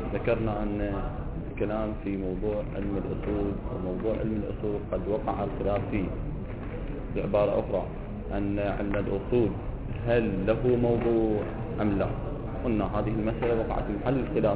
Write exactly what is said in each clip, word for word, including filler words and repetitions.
ذكرنا أن الكلام في موضوع علم الأصول، وموضوع علم الأصول قد وقع الخلاف فيه. بعبارة أخرى أن علم الأصول هل له موضوع أم لا؟ قلنا هذه المسألة وقعت في محل الخلاف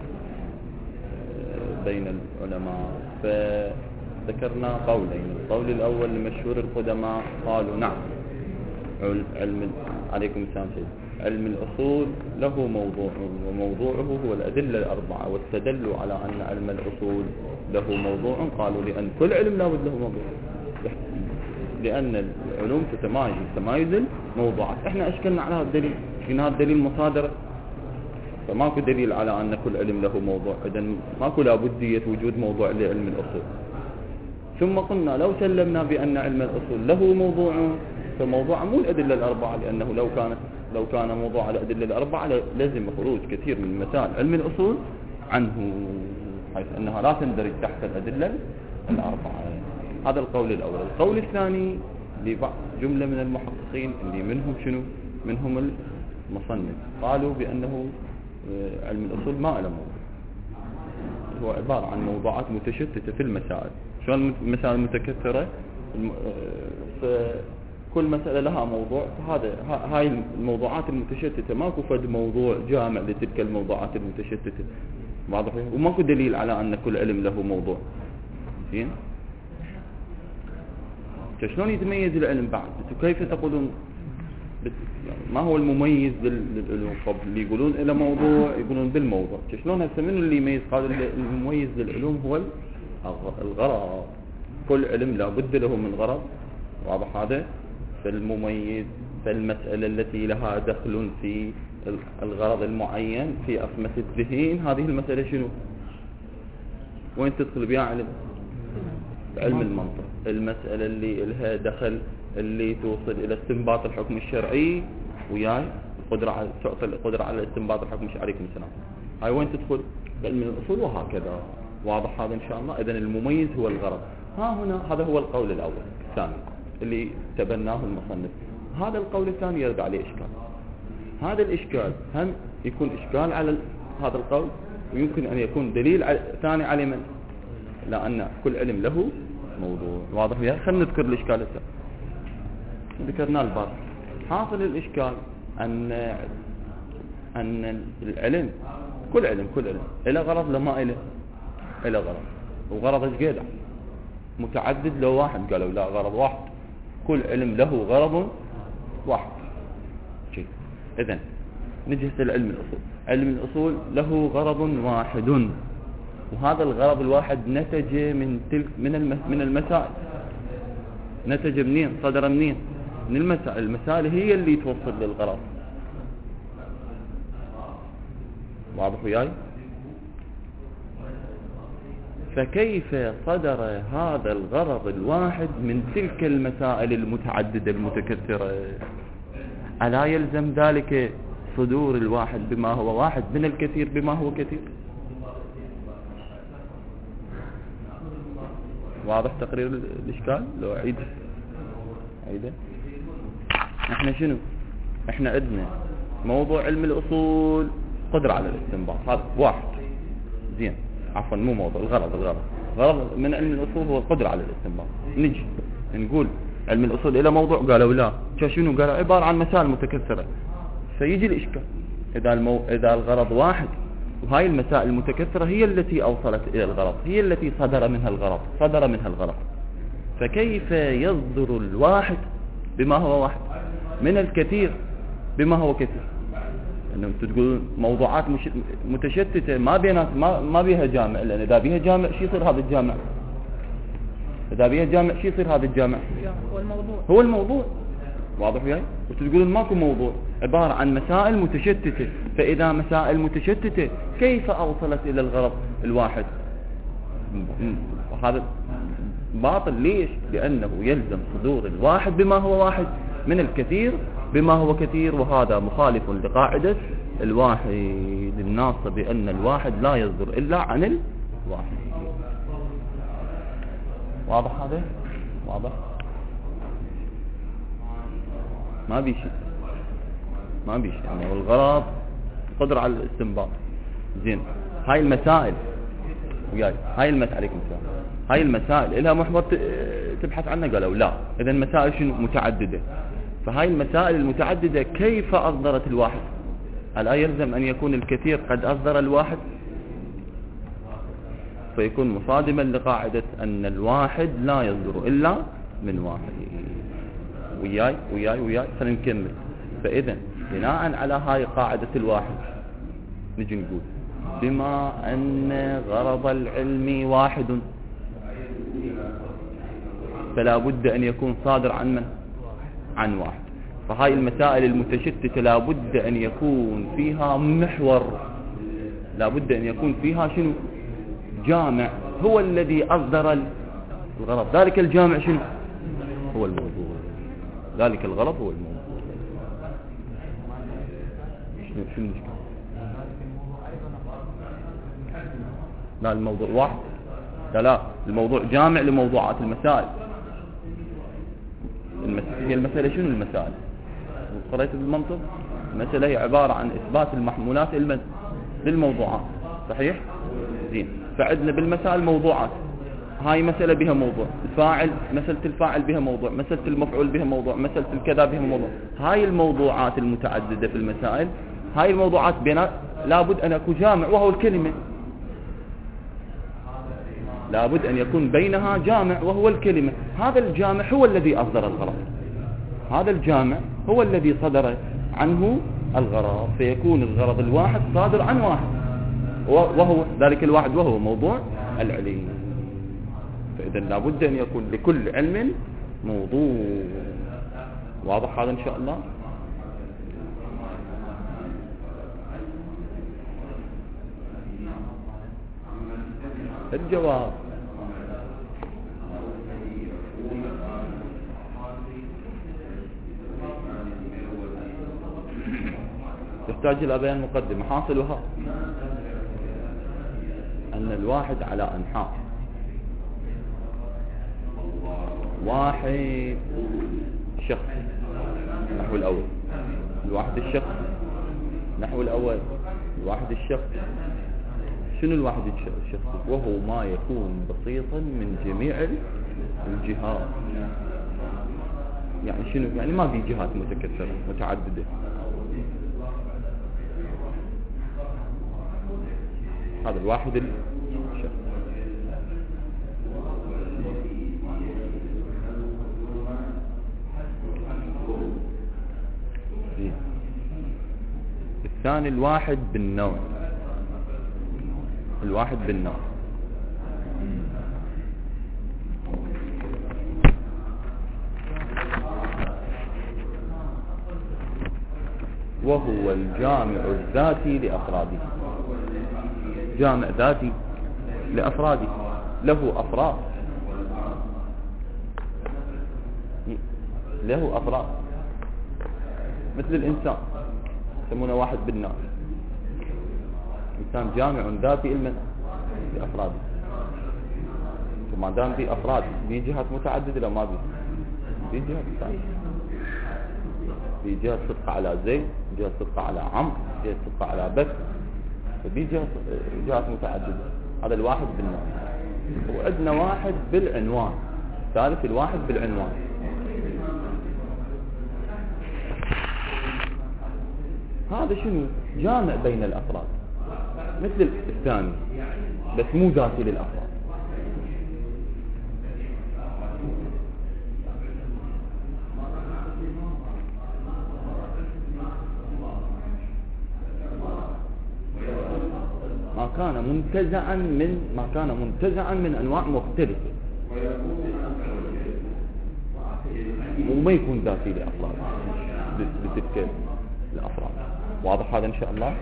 بين العلماء، فذكرنا قولين. القول الأول لمشهور القدماء قالوا نعم، علم عليكم السلام سيد علم الأصول له موضوع، وموضوعه هو الأدلة الأربعة، واستدلوا على أن علم الأصول له موضوع. قالوا لأن كل علم لا بد له موضوع، لأن العلوم تتمايز تمايز الموضوعات. احنا اشكلنا على هذا الدليل، شفنا هذا الدليل مصادر، فماكو دليل على أن كل علم له موضوع، إذن ماكو لابدية وجود موضوع لعلم الأصول. ثم قلنا لو سلمنا بأن علم الأصول له موضوع، فموضوع مو الأدلة الأربعة، لأنه لو كانت لو كان موضوع الأدلة الأربعة لازم خروج كثير من مسائل علم الأصول عنه، حيث أنها لا تندرج تحت الأدلة الأربعة. هذا القول الأول. القول الثاني لبعض جملة من المحققين اللي منهم شنو؟ منهم المصنف، قالوا بأنه علم الأصول ما له موضوع، هو عبارة عن موضوعات متشتتة في المسائل. شلون المسائل متكثرة؟ فكل مسألة لها موضوع، فهذا هاي الموضوعات المتشتتة ماكو فد موضوع جامع لتلك الموضوعات المتشتتة، واضح؟ وماكو دليل على أن كل علم له موضوع. زين؟ شلون يتميز العلم بعد؟ كيف تقولون ما هو المميز للعلوم؟ قبل اللي يقولون إلى موضوع يقولون بالموضوع، شلون هسه منو اللي يميز؟ قالوا المميز للعلوم هو الغرض، كل علم لا بد له من غرض، واضح هذا؟ فالمميز فالمسألة التي لها دخل في الغرض المعين في أفمة الذهن، هذه المسألة شنو؟ وين تدخل بها علم؟ علم المنطق. المسألة اللي لها دخل اللي توصل إلى استنباط الحكم الشرعي، وياي القدرة على تعطي القدرة على استنباط الحكم الشرعي. عليكم السلام. هاي وين تدخل؟ علم الأصول، وهكذا. واضح هذا إن شاء الله؟ إذن المميز هو الغرض. ها هنا هذا هو القول الأول. الثاني اللي تبناه المصنف، هذا القول الثاني يرد عليه إشكال. هذا الإشكال هم يكون إشكال على هذا القول، ويمكن أن يكون دليل ثاني على من؟ لأن كل علم له موضوع. واضح وياي؟ خلينا نذكر الإشكال الثاني. ذكرنا الباب. حاصل الإشكال أن أن العلم كل علم كل علم إلى غرض لما إله إلى غرض، وغرض إيش قيد؟ متعدد لو واحد؟ قالوا لا، غرض واحد، كل علم له غرض واحد. شيء. إذن نجي لعلم الأصول. علم الأصول له غرض واحد، وهذا الغرض الواحد نتج من تلك من من المسائل. نتج منين؟ صدر منين؟ من المسائل. المسائل هي اللي توصل للغرض. واضح وياي؟ فكيف صدر هذا الغرض الواحد من تلك المسائل المتعددة المتكثرة؟ ألا يلزم ذلك صدور الواحد بما هو واحد من الكثير بما هو كثير؟ واضح تقرير الإشكال؟ لو أعيد عيده. احنا شنو؟ احنا عندنا موضوع علم الأصول قدرة على الاستنباط، هذا واحد. زين، عفوا مو موضوع، الغرض الغرض غرض من علم الأصول هو القدرة على الاستنباط. نجي نقول علم الأصول إلى موضوع، قالوا لا. شنو قالوا؟ عبارة عن مسائل متكثرة. فيجي الإشكال إذا المو... إذا الغرض واحد، وهاي المسائل المتكثرة هي التي أوصلت إلى الغرض، هي التي صدر منها الغرض صدر منها الغرض فكيف يصدر الواحد بما هو واحد من الكثير بما هو كثير؟ أنه أنتم تقولون موضوعات مش... متشتتة ما بينات ما ما بيها جامع، لأن إذا بيها جامع شو يصير هذا الجامع؟ إذا بيها جامع شو يصير هذا الجامع؟ هو الموضوع هو الموضوع. واضح وياي؟ وتقولون ماكو موضوع، عبارة عن مسائل متشتتة. فإذا مسائل متشتتة كيف أوصلت إلى الغرض الواحد؟ هذا باطل. ليش؟ لأنه يلزم صدور الواحد بما هو واحد من الكثير بما هو كثير، وهذا مخالف لقاعدة الواحد الناصة بأن الواحد لا يصدر إلا عن الواحد. واضح هذا؟ واضح؟ ما بيشي ما بيشي يعني والغرض قدر على الاستنباط. زين، هاي المسائل وياي هاي المسائل عليكم السلام، هاي المسائل لها محور تبحث عنها؟ قالوا لا. إذا المسائل شنو؟ متعددة. فهاي المسائل المتعددة كيف أصدرت الواحد؟ ألا يلزم أن يكون الكثير قد أصدر الواحد، فيكون مصادما لقاعدة أن الواحد لا يصدر إلا من واحد. وياي وياي وياي خلينا نكمل. فإذا بناء على هاي قاعدة الواحد نجي نقول بما أن غرض العلم واحد فلا بد أن يكون صادر عن من؟ عن واحد. فهاي المسائل المتشتتة لا بد أن يكون فيها محور، لا بد أن يكون فيها شنو؟ جامع هو الذي أصدر الغرض. ذلك الجامع شنو؟ هو الموضوع. ذلك الغرض هو الموضوع. شنو شنو المشكلة؟ لا الموضوع واحد. لا لا الموضوع جامع لموضوعات المسائل. هي المسألة شنو المسائل؟ قريت بالمنطق؟ المسألة هي عبارة عن إثبات المحمولات للموضوعات. صحيح؟ زين. فعندنا بالمسائل موضوعات. هاي مسألة بها موضوع، الفاعل مسألة الفاعل بها موضوع، مسألة المفعول بها موضوع، مسألة الكذا بها موضوع. هاي الموضوعات المتعددة في المسائل، هاي الموضوعات بينات لابد أن يكون جامع وهو الكلمة. لابد أن يكون بينها جامع وهو الكلمة. هذا الجامع هو الذي أصدر الغرض، هذا الجامع هو الذي صدر عنه الغرض، فيكون الغرض الواحد صادر عن واحد، وهو ذلك الواحد وهو موضوع العلم. فإذا لابد أن يكون لكل علم موضوع. واضح هذا إن شاء الله؟ الجواب تحتاج إلى بيان مقدمة. حاصلها أن الواحد على أنحاء. واحد شخص نحو الأول، الواحد الشخص نحو الأول، الواحد الشخص. شنو الواحد الشخص؟ وهو ما يكون بسيطا من جميع الجهات. يعني شنو؟ يعني ما في جهات متكثرة متعددة. هذا الواحد الشخص. الثاني الواحد بالنوع، الواحد بالنوع. وهو الجامع الذاتي لأفراده. جامع ذاتي لأفراده، له أفراد، له أفراد مثل الإنسان يسمونه واحد بالناس. إنسان جامع ذاتي لأفراده. وما دام في أفراد في جهات متعددة لو ما بي في جهات متعددة، في جهة صدق على زيد، جهة صدق على عمرو، جهة صدق على بكر، ففي جهات جهات متعددة. هذا الواحد بالنوع. وعندنا واحد بالعنوان، ثالث الواحد بالعنوان. هذا شنو؟ جامع بين الأفراد مثل الثاني بس مو ذاتي للأفراد. ما كان منتزعا من ما كان منتزعا من انواع مختلفه، وما يكون ذاتي لافراد بتلك الافراد. واضح هذا ان شاء الله؟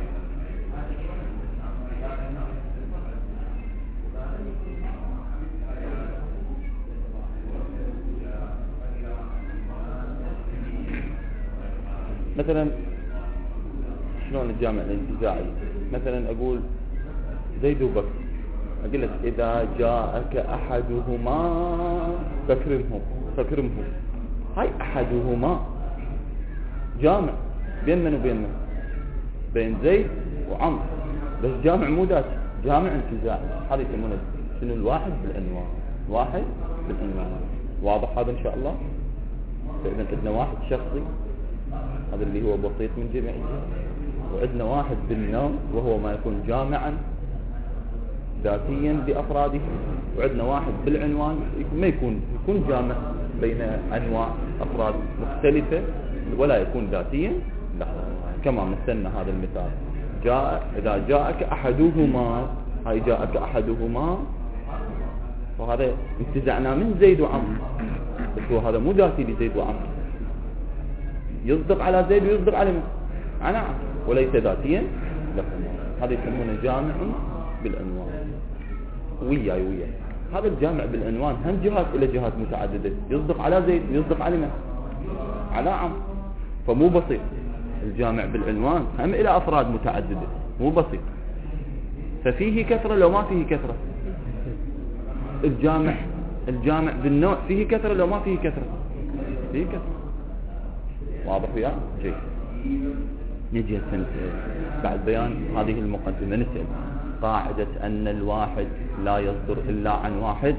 مثلا شلون الجامع الانتزاعي؟ مثلا اقول زيد وبكر، اقول لك اذا جاءك احدهما فاكرمهم فاكرمهم. هاي احدهما جامع بين من وبين من؟ بين زيد وعمرو، بس جامع مو ذاتي. جامع انتزاعي. هذا يسمونه شنو؟ الواحد بالعنوان. واحد بالعنوان. واضح هذا ان شاء الله؟ فإذا عندنا واحد شخصي هذا اللي هو بسيط من جميع الجهات، وعندنا واحد بالنوع وهو ما يكون جامعا ذاتيا بأفراده، وعندنا واحد بالعنوان ما يكون يكون جامع بين أنواع أفراد مختلفة ولا يكون ذاتيا. لا، كما مثلنا هذا المثال، جاء إذا جاءك أحدهما، هاي جاءك أحدهما، وهذا انتزعناه من زيد وعمر، بس هو هذا مو ذاتي لزيد وعمر، يصدق على زيد ويصدق على من؟ على عمر، وليس ذاتيا له. هذا يسمونه جامع بالعنوان. وياي وياي هذا الجامع بالعنوان هم جهات إلى جهات متعددة، يصدق على زيد ويصدق على من؟ على عمر. فمو بسيط الجامع بالعنوان، هم إلى أفراد متعددة، مو بسيط. ففيه كثرة لو ما فيه كثرة. الجامع الجامع بالنوع فيه كثرة لو ما فيه كثرة، فيه كثرة. واضح وياه؟ جيد. نجي هسه بعد بيان هذه المقدمة نسأل قاعدة أن الواحد لا يصدر إلا عن واحد.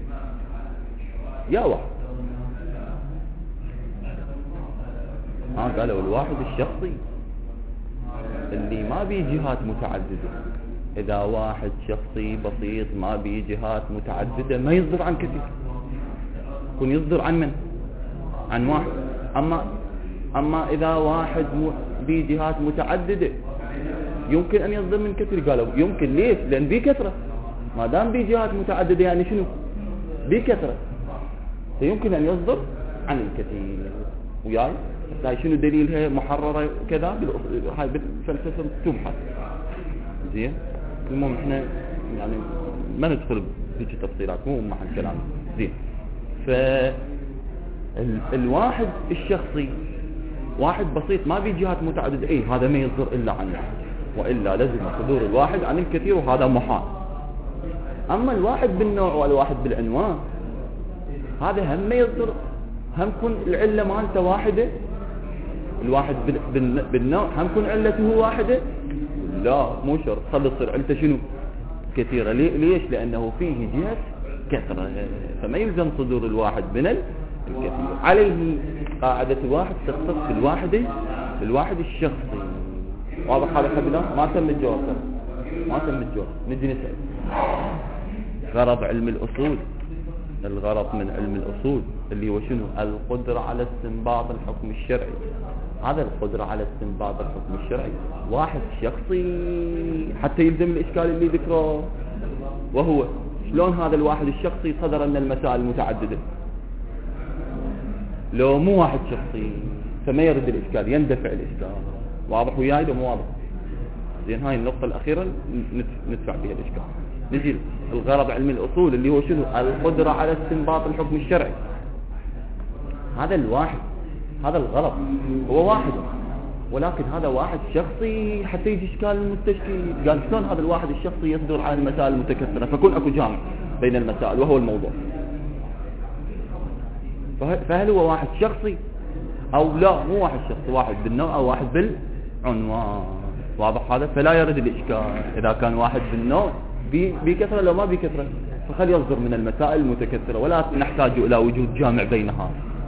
يا واحد ها قالوا الواحد الشخصي اللي ما بيه جهات متعددة. إذا واحد شخصي بسيط ما بيه جهات متعددة ما يصدر عن كثير، يكون يصدر عن من؟ عن واحد. أما أما إذا واحد بيه جهات متعددة يمكن أن يصدر من كثير. قالوا يمكن. ليش؟ لأن بيه كثرة. ما دام بيه جهات متعددة يعني شنو؟ بيه كثرة، فيمكن أن يصدر عن الكثير. وياي هاي شنو دليلها؟ محررة كذا هاي بالفلسفة تبحث. زين. المهم احنا يعني ما ندخل في تفصيلات، مو محل كلام. زين. فالواحد الشخصي واحد بسيط ما بيه جهات متعددة، اي هذا ما يصدر إلا عن واحد، وإلا لازم صدور الواحد عن الكثير، وهذا محال. أما الواحد بالنوع والواحد بالعنوان هذا هم ما يصدر، هم كن العلة مالته واحدة. الواحد بالنوع هم كن علته واحدة؟ لا، مو شرط. خلي تصير علته شنو؟ كثيرة. ليش؟ لأنه فيه جهة كثرة، فما يلزم صدور الواحد من الكثير. عليه قاعدة الواحد تختص بالواحد بالواحد الشخصي. واضح هذا حبنا؟ ما تم الجواب، ما تم الجواب. نجي نسأل غرض علم الأصول. الغرض من علم الأصول اللي هو شنو؟ القدرة على استنباط الحكم الشرعي. هذا القدرة على استنباط الحكم الشرعي واحد شخصي حتى يلزم الإشكال اللي ذكره، وهو شلون هذا الواحد الشخصي صدر من المسائل المتعددة؟ لو مو واحد شخصي فما يرد الإشكال، يندفع الإشكال. واضح وياي لو مو واضح؟ زين. هاي النقطة الأخيرة ندفع بها الإشكال. نجي الغرض علم الأصول اللي هو شنو؟ القدرة على استنباط الحكم الشرعي. هذا الواحد، هذا الغرض هو واحد، ولكن هذا واحد شخصي حتى يجي إشكال المستشكل. قال شلون هذا الواحد الشخصي يصدر عن المسائل المتكثرة؟ فكون أكو جامع بين المسائل وهو الموضوع. فهل هو واحد شخصي أو لا؟ مو واحد شخصي، واحد بالنوع أو واحد بالعنوان. واضح هذا؟ فلا يرد الإشكال إذا كان واحد بالنوع بكثرة لو ما بكثرة، فخل يصدر من المسائل المتكثرة ولا نحتاج إلى وجود جامع بينها.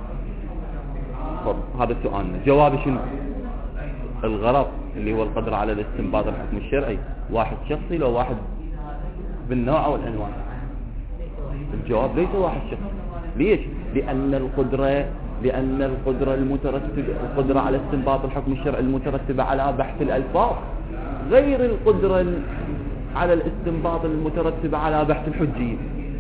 هذا سؤالنا. جواب شنو؟ الغرض اللي هو القدرة على الاستنباط الحكم الشرعي واحد شخصي لو واحد بالنوع أو العنوان؟ الجواب ليس واحد شخصي. ليش؟ لأن القدرة لأن القدرة المترتبة القدرة على استنباط الحكم الشرعي المترتبة على بحث الألفاظ غير القدرة على الاستنباط المترتبة على بحث الحجية.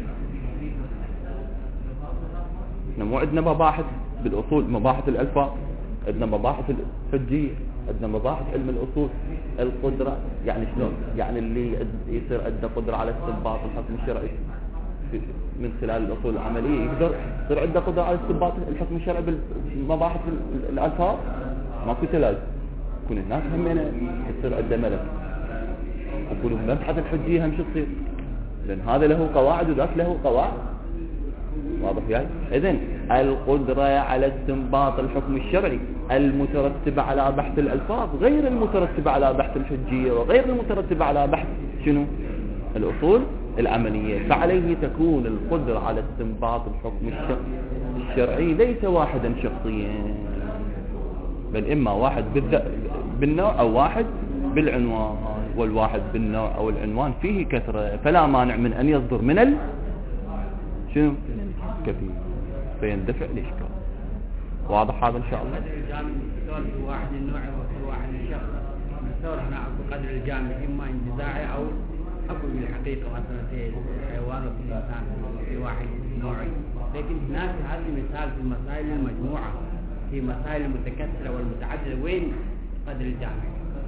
مو عندنا مباحث بالأصول، مباحث الألفاظ، عندنا مباحث الحجية، عندنا مباحث علم الأصول. القدرة يعني شلون؟ يعني اللي يصير عنده قدرة على استنباط الحكم الشرعي من خلال الأصول العملية يقدر يصير عنده قدرة على استنباط الحكم الشرعي بالمباحث الألفاظ. ماكو تلازم. يكون هناك همنا يصير عنده ملك. أقول مبحث الحجية هم شو تصير؟ لأن هذا له قواعد وذاك له قواعد. واضح يعني؟ إذن القدرة على استنباط الحكم الشرعي المترتبة على بحث الألفاظ غير المترتبة على بحث الحجية، وغير المترتبة على بحث شنو؟ الأصول العملية، فعليه تكون القدرة على استنباط الحكم الشرعي ليس واحدا شخصيا، بل إما واحد بالنوع أو واحد بالعنوان، والواحد بالنوع أو العنوان فيه كثرة، فلا مانع من أن يصدر من ال شنو كثير فيندفع الإشكال. واضح هذا إن شاء الله؟ قدر الجامع في واحد النوع وفي واحد الشخص، نتصور هنا قدر الجامع إما انتزاعي أو أقول بالحقيقة مثلا في الحيوان وفي الإنسان في واحد نوعي، لكن هناك هذا المثال في المسائل المجموعة، في مسائل المتكثرة والمتعددة وين قدر الجامع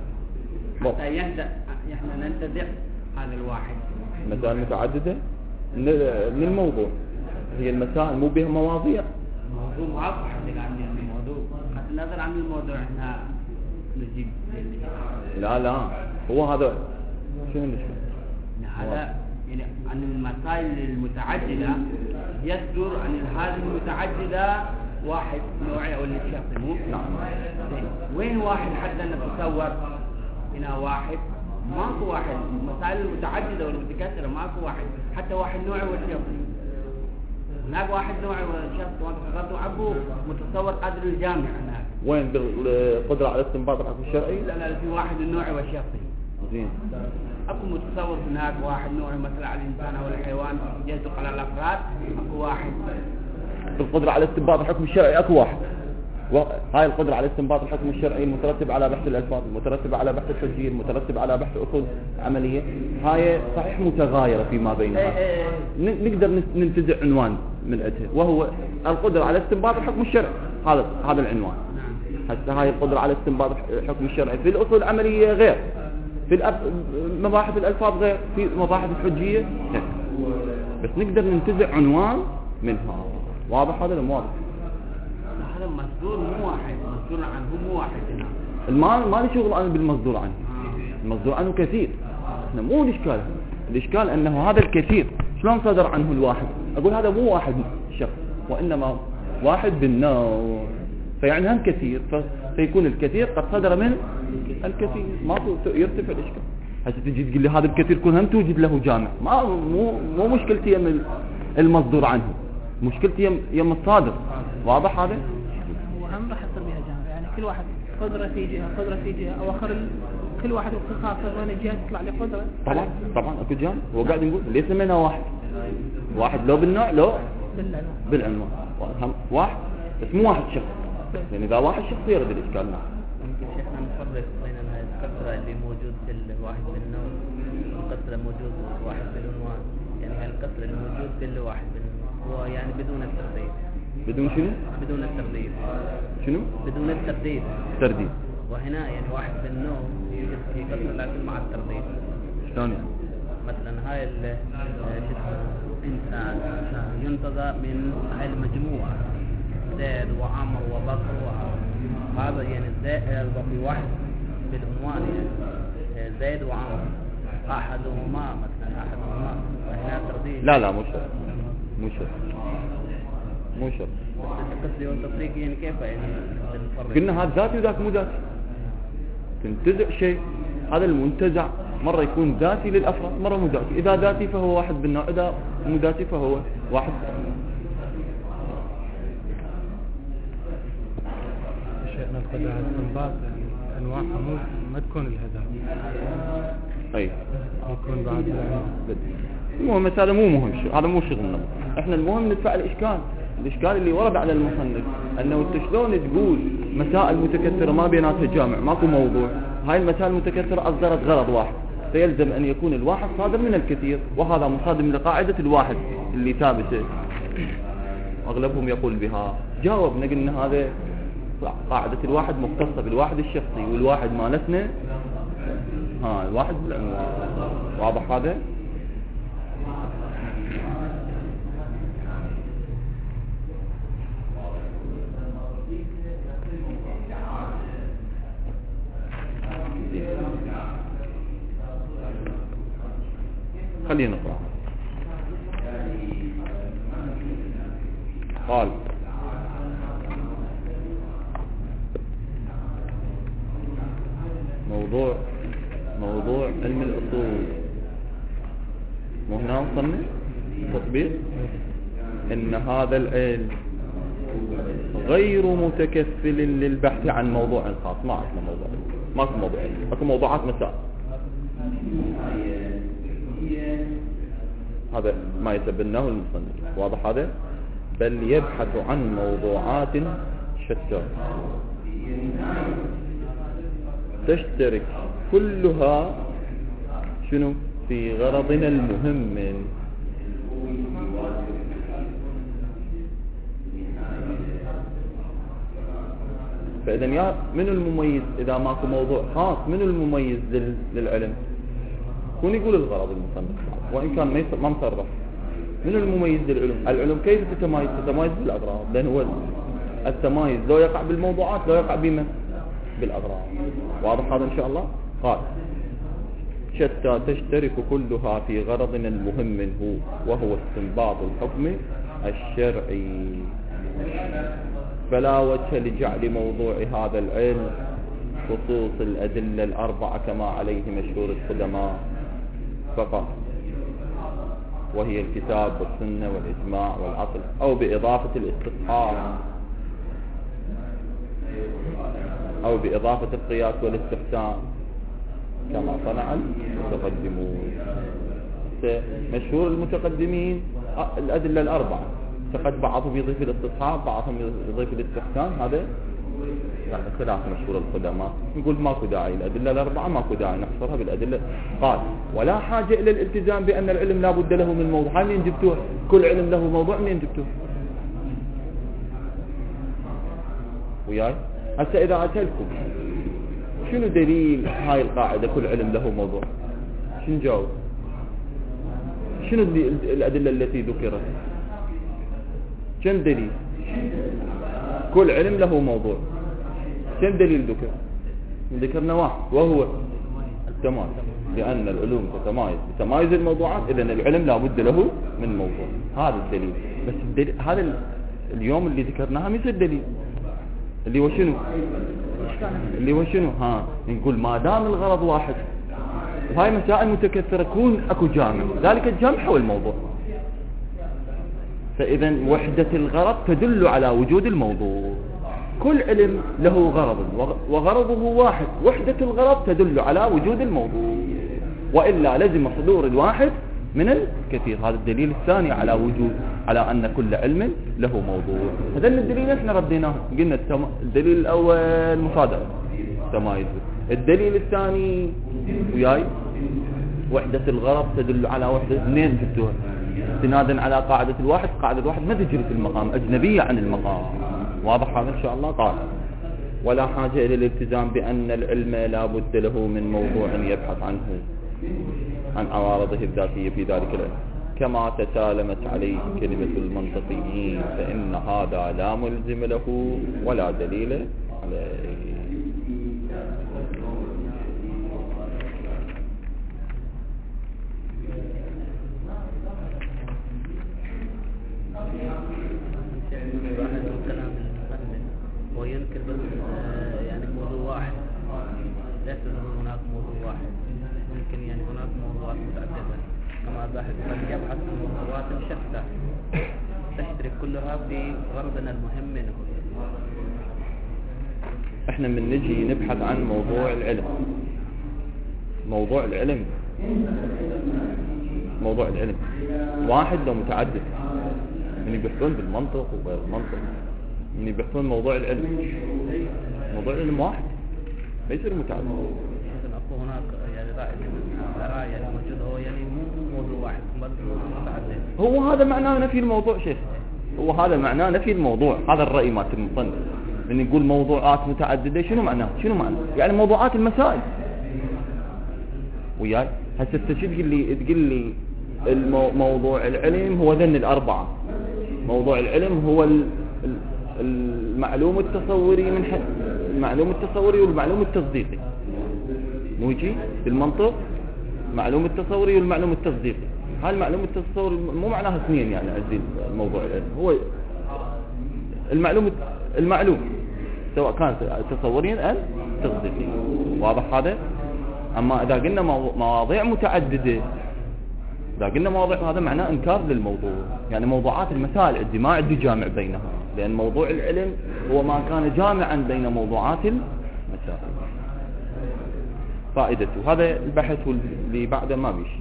حتى يهدأ احنا ننتزع هذا الواحد. مسائل متعددة من الموضوع، هي المسائل مو بها مواضيع، الموضوع واضح عن الموضوع، قد نظر عن الموضوع احنا نجيب. لا لا هو هذا شنو المشكلة؟ هذا يعني عن المسائل المتعددة يصدر عن هذه المتعددة واحد نوعي أو الشخص مو؟ نعم. وين واحد حتى نتصور هنا واحد؟ ماكو واحد، المسائل المتعددة والمتكثرة ماكو واحد، حتى واحد نوعي والشخص. هناك واحد نوعي والشخص وانت عبو متصور قدر الجامع هناك. وين بالقدرة على استنباط الحكم الشرعي؟ لا لا في واحد النوعي والشخصي. زين. اكو متصور هناك واحد نوعي مثلا على الانسان او الحيوان يصدق على الافراد، اكو واحد. بالقدرة على استنباط الحكم الشرعي اكو واحد. هاي القدرة على استنباط الحكم الشرعي المترتب على بحث الألفاظ، المترتب على بحث الحجية، المترتب على بحث أصول عملية، هاي صحيح متغايرة فيما بينها. نقدر ننتزع عنوان من أجله وهو القدرة على استنباط الحكم الشرعي، هذا هذا العنوان. حتى هاي القدرة على استنباط الحكم الشرعي في الأصول العملية غير، في مباحث الألفاظ غير، في مباحث الحجية غير. بس نقدر ننتزع عنوان منها. واضح هذا ولا واضح؟ هذا مصدور مو واحد، مصدور عنه مو واحد هنا. المال ما لي شغل انا بالمصدور عنه. المصدور عنه كثير. احنا مو الاشكال، الاشكال انه هذا الكثير شلون صدر عنه الواحد؟ اقول هذا مو واحد شخص وانما واحد بالنوع، فيعني هم كثير، فيكون الكثير قد صدر من الكثير، ما يرتفع الاشكال. هسه تجي تقول لي هذا الكثير كون هم توجد له جامع، ما مو مو مشكلتي يم المصدور عنه، مشكلتي يم يم الصادر. واضح هذا؟ وهم راح يصير بها جامع، يعني كل واحد قدرة في جهة، قدرة في جهة، أو آخر كل واحد اختصاصه وين الجهة تطلع له قدرة. طبعا طبعا اكو جامع، هو قاعد نقول ليس منها واحد، واحد لو بالنوع لو بالعنوان، بالعنوان واحد، بس مو واحد شخص، يعني إذا واحد شخص يرد الإشكال. نعم. ممكن شيخنا نفرق بين القصر اللي موجود في الواحد بالنوع والقصر الموجود واحد بالعنوان، يعني هالقصر اللي موجود في الواحد بالنوع هو يعني بدون الترديد. بدون شنو؟ بدون الترديد. شنو؟ بدون الترديد. ترديد. وهنا يعني واحد بالنوع يوجد في قصر لكن مع الترديد. شلون يعني؟ مثلا هاي الإنسان ينتظر من هاي المجموعة زيد وعمر وبكر وهذا يعني زيد في واحد بالعنوان يعني زيد وعمر أحدهما مثلا أحدهما وهنا ترديد. لا لا مو شرط، مو شرط، مو شرط. القصدي والتطبيق يعني كيف يعني نفرق؟ قلنا هذا ذاتي وذاك مو ذاتي. تنتزع شيء، هذا المنتزع مرة يكون ذاتي للأفراد، مرة مو ذاتي. إذا ذاتي فهو واحد بالنوع، إذا مو ذاتي فهو واحد. شيخنا القدرة على الاستنباط أنواعها مو ما تكون الهدف. أي. يكون بعد المهم هذا مو مهم، هذا مو شغلنا. إحنا المهم ندفع الإشكال. الإشكال اللي ورد على المصنف أنه أنت شلون تقول مسائل متكثرة ما بيناتها جامع، ماكو موضوع. هاي المسائل المتكثرة أصدرت غرض واحد، فيلزم أن يكون الواحد صادر من الكثير، وهذا مصادم لقاعدة الواحد اللي ثابتة أغلبهم يقول بها. جاوبنا قلنا هذا قاعدة الواحد مختصة بالواحد الشخصي، والواحد ما نسنا ها الواحد بالعنوان. واضح هذا؟ خلينا نقرأ. قال موضوع موضوع علم الأصول يا مصنف تطبيق ان هذا العلم غير متكفل للبحث عن موضوع خاص. ما عندنا موضوع، ماكو موضوع، اكو موضوعات مسائل. هذا ما يتبناه المصنف، واضح هذا؟ بل يبحث عن موضوعات شتى تشترك كلها شنو في غرضنا المهم. فإذا يا من المميز إذا ماكو موضوع خاص، من المميز للعلم؟ كون يقول الغرض المصنف وإن كان ما مصرح. من المميز للعلم؟ العلم كيف تتمايز؟ تتمايز بالأغراض، لأن هو التمايز لو يقع بالموضوعات لا يقع بما بالأغراض. واضح هذا إن شاء الله؟ قال شتى تشترك كلها في غرضنا المهم هو وهو استنباط الحكم الشرعي، فلا وجه لجعل موضوع هذا العلم خصوص الأدلة الأربعة كما عليه مشهور القدماء فقط، وهي الكتاب والسنة والإجماع والعقل، أو بإضافة الاستصحاب، أو بإضافة القياس والاستحسان كما صنع المتقدمون. مشهور المتقدمين الأدلة الأربعة، فقد بعضهم يضيف الاستصحاب، بعضهم يضيف الاستحسان. هذا يعني خلاف مشهور القدماء. نقول ماكو داعي الأدلة الأربعة، ماكو داعي نحصرها بالأدلة. قال ولا حاجة إلى الالتزام بأن العلم لا بد له من موضوع. منين جبتوه؟ كل علم له موضوع، منين جبتوه؟ وياي هسه إذا أتلكم شنو دليل هاي القاعدة كل علم له موضوع؟ شنو جاوب؟ شنو الأدلة التي ذكرت؟ كم دليل؟ كل علم له موضوع، كم دليل ذكر؟ ذكرنا واحد وهو التمايز، لأن العلوم تتمايز بتمايز الموضوعات، إذن العلم لا بد له من موضوع. هذا الدليل. بس الدليل هذا اليوم اللي ذكرناها مثل الدليل اللي هو شنو؟ اللي هو شنو؟ ها نقول ما دام الغرض واحد وهاي مسائل متكثرة كون اكو جامع، ذلك الجمع هو الموضوع. فإذا وحدة الغرض تدل على وجود الموضوع. كل علم له غرض وغرضه واحد، وحدة الغرض تدل على وجود الموضوع، وإلا لزم حضور الواحد من الكثير. هذا الدليل الثاني على وجود، على أن كل علم له موضوع. هذا الدليل احنا رديناه، قلنا التم... الدليل الأول مصادرة تمايز، الدليل الثاني وياي وحدة الغرض تدل على وحدة. منين جبتوها؟ استنادا على قاعدة الواحد. قاعدة الواحد ما تجري في المقام، أجنبية عن المقام. واضح هذا إن شاء الله؟ قال ولا حاجة إلى الالتزام بأن العلم لا بد له من موضوع يبحث عنه عن عوارضه الذاتية في ذلك العلم، كما تسالمت عليه كلمة المنطقيين، فإن هذا لا ملزم له ولا دليل عليه. وينكر بس يعني موضوع واحد، ليس هناك موضوع واحد، ممكن يعني هناك موضوعات متعددة، كما الباحث قد يبحث عن موضوعات شتى تشترك كلها في غرضنا المهم منه. احنا من نجي نبحث عن موضوع العلم، موضوع العلم موضوع العلم واحد لو متعدد، من يبحثون بالمنطق وغير المنطق، من يبحثون موضوع العلم، موضوع العلم واحد ما يصير متعدد. اكو هناك يعني رأي يعني موجود، هو يعني مو موضوع واحد بل متعدد. هو هذا معناه نفي الموضوع شيخ، هو هذا معناه نفي الموضوع. هذا الرأي ما المصنف من يقول موضوعات متعددة، شنو معناه؟ شنو معناه؟ يعني موضوعات المسائل. وياي هسه انت شو تقول لي؟ تقول لي الموضوع العلم هو ذن الأربعة. موضوع العلم هو المعلوم التصوري من حد المعلوم التصوري والمعلوم التصديقي. مو يجي بالمنطق معلوم التصوري والمعلوم التصديقي. هاي المعلوم التصوري مو معناها اثنين يعني عزيز. الموضوع العلم هو المعلوم المعلوم سواء كان تصوريا أو تصديقيا. واضح هذا؟ أما إذا قلنا مواضيع متعددة إذا قلنا مواضيع هذا معناه إنكار للموضوع، يعني موضوعات المسائل عندي ما عندي جامع بينها، لأن موضوع العلم هو ما كان جامعا بين موضوعات المسائل. فائدته هذا البحث اللي بعده ما بيشي.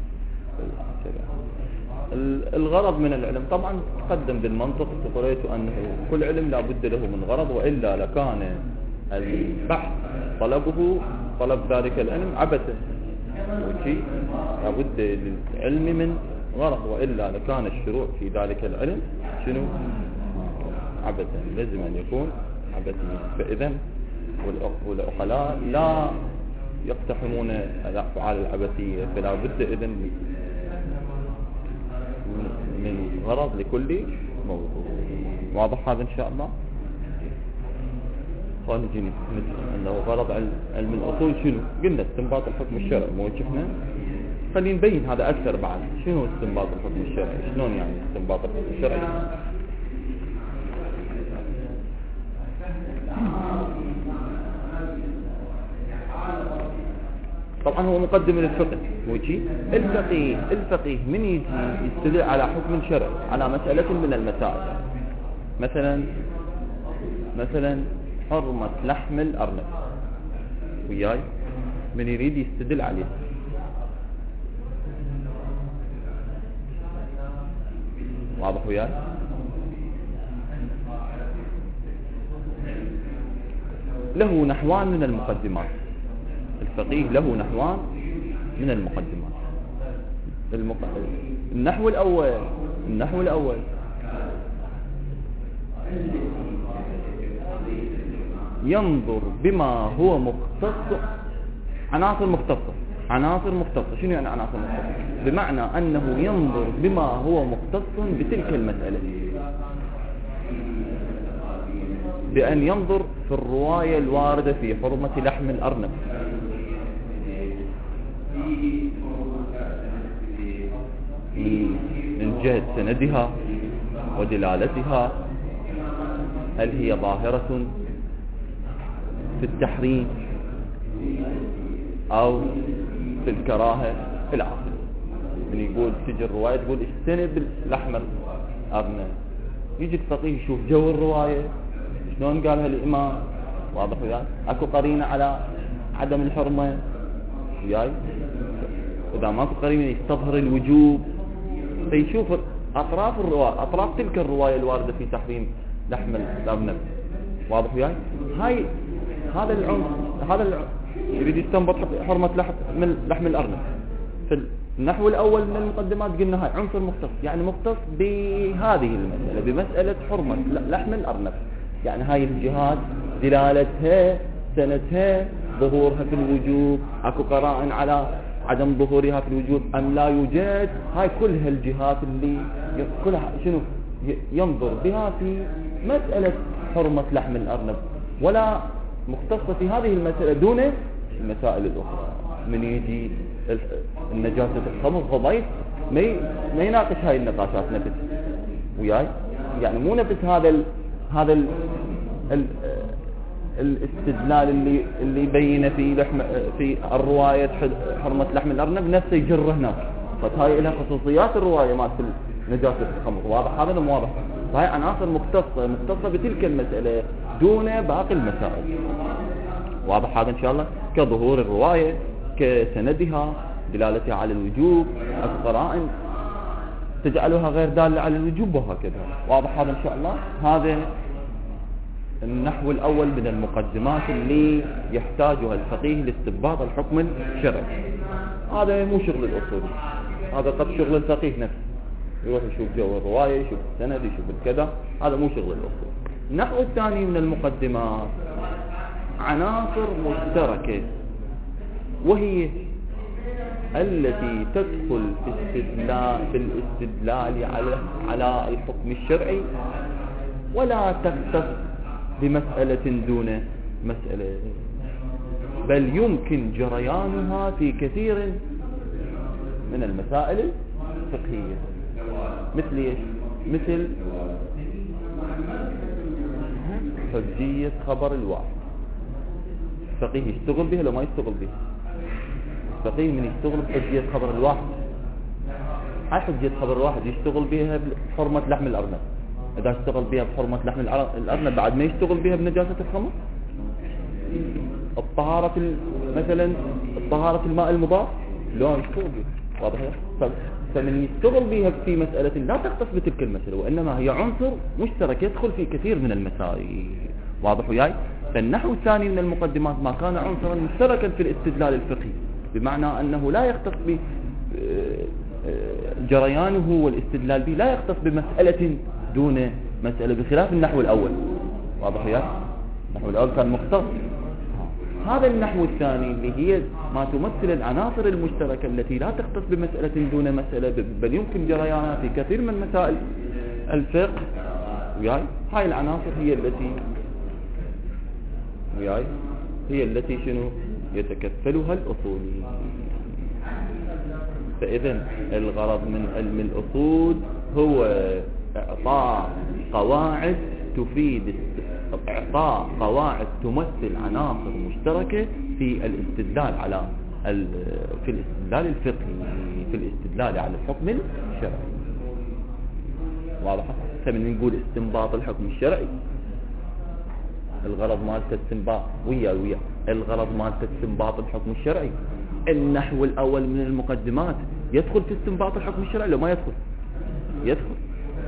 الغرض من العلم طبعا تقدم بالمنطق استقريت أنه كل علم لا بد له من غرض، وإلا لكان البحث طلبه طلب ذلك العلم عبثا، وشيء لا بد للعلم من غرض، وإلا لكان الشروع في ذلك العلم شنو عبثا، لازم أن يكون عبثيا. فإذا والعقلاء لا يقتحمون الأفعال العبثية، فلا بد إذن من غرض لكل موضوع. واضح هذا إن شاء الله؟ خلينا نجي أنه غرض علم الأصول شنو؟ قلنا استنباط الحكم الشرعي، مو شفنا؟ خلينا نبين هذا أكثر بعد. شنو استنباط الحكم الشرعي؟ شلون يعني استنباط الحكم الشرعي؟ طبعا هو مقدم للفقه، وشي الفقيه الفقيه من يجي يستدل على حكم شرعي على مسألة من المسائل، مثلا مثلا حرمة لحم الأرنب، وياي من يريد يستدل عليه واضح وياي؟ له نحوان من المقدمات، الفقيه له نحوان من المقدمات. المق... النحو الأول النحو الأول ينظر بما هو مختص، عناصر مختصة عناصر مختصة شنو يعني عناصر مختصة؟ بمعنى أنه ينظر بما هو مختص بتلك المسألة، بأن ينظر في الرواية الواردة في حرمة لحم الأرنب، من جهة سندها ودلالتها، هل هي ظاهرة في التحريم أو في الكراهة في العقل. من يقول تجي الرواية تقول اجتنب لحم الأرنب، يجي الفقيه يشوف جو الرواية شلون قالها الإمام، واضح وياي؟ أكو قرينة على عدم الحرمة وياي؟ إذا ماكو قرينة يستظهر الوجوب، فيشوف أطراف الرواية أطراف تلك الرواية الواردة في تحريم لحم الأرنب، واضح وياي؟ هاي هذا العنصر هذا العنصر يريد يستنبط حرمة لحم من لحم الأرنب. في النحو الأول من المقدمات قلنا هاي عنصر مختص، يعني مختص بهذه المسألة، بمسألة حرمة لحم الأرنب، يعني هاي الجهات دلالتها سنتها ظهورها في الوجوب، اكو قرائن على عدم ظهورها في الوجوب ام لا يوجد، هاي كلها الجهات اللي كلها شنو ينظر بها في مسألة حرمة لحم الأرنب، ولا مختصة في هذه المسألة دون المسائل الأخرى. من يجي النجاسة الخمر فضيف ما يناقش هاي النقاشات نفس وياي، يعني مو نفس هذا ال هذا ال ال الاستدلال اللي اللي يبين في لحم في الرواية حرمة لحم الأرنب نفسه يجر هناك، فهاي لها خصوصيات الرواية مالت نجاسة الخمر، واضح هذا ولا واضح؟ فهي عناصر مختصة مختصة بتلك المسألة دون باقي المسائل، واضح هذا إن شاء الله؟ كظهور الرواية، كسندها، دلالتها على الوجوب، قرائن تجعلها غير دالة على الوجوب، وهكذا. واضح هذا إن شاء الله؟ هذا النحو الأول من المقدمات اللي يحتاجها الفقيه لاستنباط الحكم الشرعي. هذا مو شغل الأصول، هذا قد شغل الفقيه نفسه، يروح يشوف جو الرواية، يشوف السند، يشوف الكذا، هذا مو شغل الأصول. النحو الثاني من المقدمات عناصر مشتركة، وهي التي تدخل في استدلال في الاستدلال على على الحكم الشرعي، ولا تختص بمسألة دون مسألة، بل يمكن جريانها في كثير من المسائل الفقهية. مثل ايش؟ مثل حجية خبر الواحد، الفقيه يشتغل بها لو ما يشتغل بها؟ الفقيه من يشتغل بحجية خبر الواحد هاي حجة خبر واحد يشتغل بها بحرمة لحم الأرنب. إذا اشتغل بها بحرمة لحم الأرنب بعد ما يشتغل بها بنجاسة الخمر. الطهارة مثلا الطهارة الماء المضاف لا يشتغل بها، واضح؟ فمن يشتغل بها في مسألة لا تختص بتلك المسألة، وإنما هي عنصر مشترك يدخل في كثير من المسائل، واضح وياي؟ فالنحو الثاني من المقدمات ما كان عنصرا مشتركا في الاستدلال الفقهي، بمعنى أنه لا يختص ب جريانه والاستدلال به لا يختص بمسألة دون مسألة، بخلاف النحو الأول، واضح وياي؟ النحو الأول كان مختص. هذا النحو الثاني اللي هي ما تمثل العناصر المشتركة التي لا تختص بمسألة دون مسألة، بل يمكن جريانها في كثير من مسائل الفقه وياي. هاي العناصر هي التي وياي هي التي شنو يتكفلها الأصولي. فإذن الغرض من علم الأصول هو إعطاء قواعد تفيد إعطاء قواعد تمثل عناصر مشتركة في الاستدلال على في الاستدلال الفقهي، في الاستدلال على الحكم الشرعي، واضح؟ فمن نقول استنباط الحكم الشرعي الغرض مالته استنباط ويا ويا الغرض مالته استنباط الحكم الشرعي. النحو الأول من المقدمات يدخل في استنباط الحكم الشرعي لو ما يدخل يدخل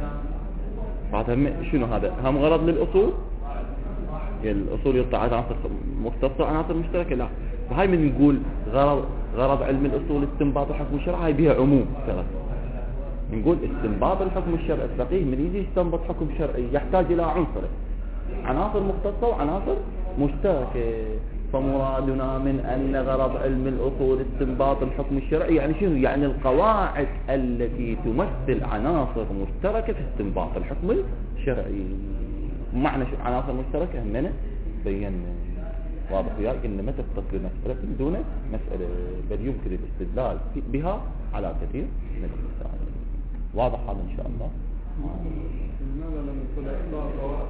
هذا شنو؟ هذا هم غرض للأصول، الأصول يطلع عناصر مختصة عناصر مشتركة، لا. فهاي من نقول غرض غرض علم الأصول استنباط الحكم الشرعي، هاي بها عموم ثلاث. نقول استنباط الحكم الشرعي الفقيه من يجي يستنبط حكم شرعي يحتاج إلى عنصرين، عناصر مختصة وعناصر مشتركة. فمرادنا من أن غرض علم الأصول استنباط الحكم الشرعي يعني شنو؟ يعني القواعد التي تمثل عناصر مشتركة في استنباط الحكم الشرعي. معنى عناصر مشتركة همنا بينا، واضح وياك؟ إن ما تختص بمسألة دون مسألة، بل يمكن الاستدلال بها على كثير من المسائل. واضح هذا إن شاء الله؟ لماذا لم يكن إطلاق